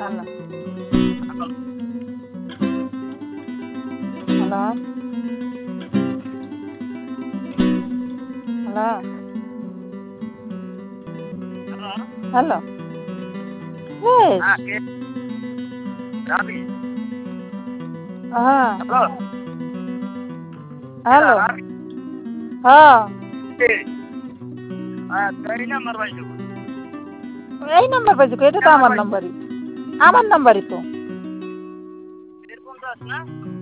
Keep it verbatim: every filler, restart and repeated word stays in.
Hello hello hello hello Yash ಹಾಂ hello हाँ कई नंबर पाहिजे यही नंबर पाहिजे का? येतो आम्हाला नंबर आम्हाला नंबर येतो एकोणसाठ ना